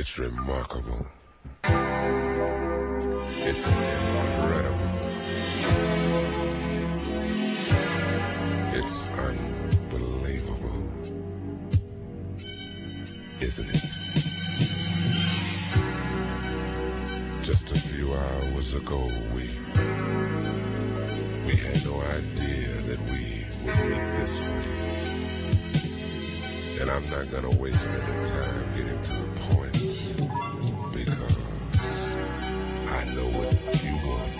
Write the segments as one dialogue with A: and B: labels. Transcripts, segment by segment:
A: It's remarkable. It's incredible. It's unbelievable. Isn't it? Just a few hours ago, we had no idea that we would meet this way. And I'm not gonna waste any time getting to the point, because I know what you want,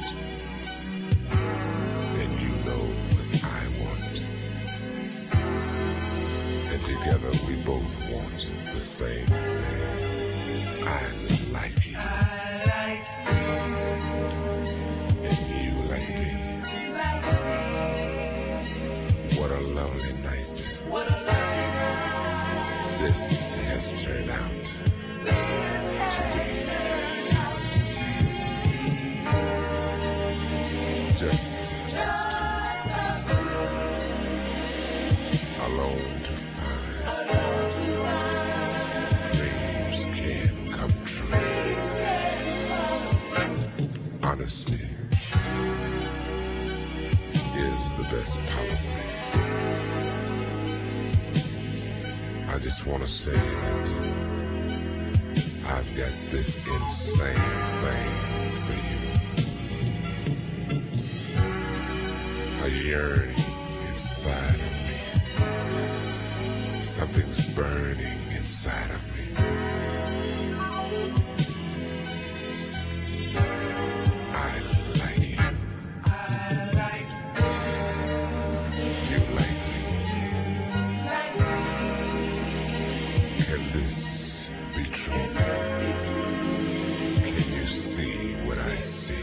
A: and you know what I want. And together we both want the same thing. I like you. And you like me. What a lovely night. This has turned out to be. Just us two. Alone to find dreams can come true. Honesty is the best policy. I just want to say that I've got this insane thing for you. A yearning inside of me. Something's burning inside of me. I like you. You like me. Can this be true? Can you see what I see?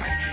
A: like it.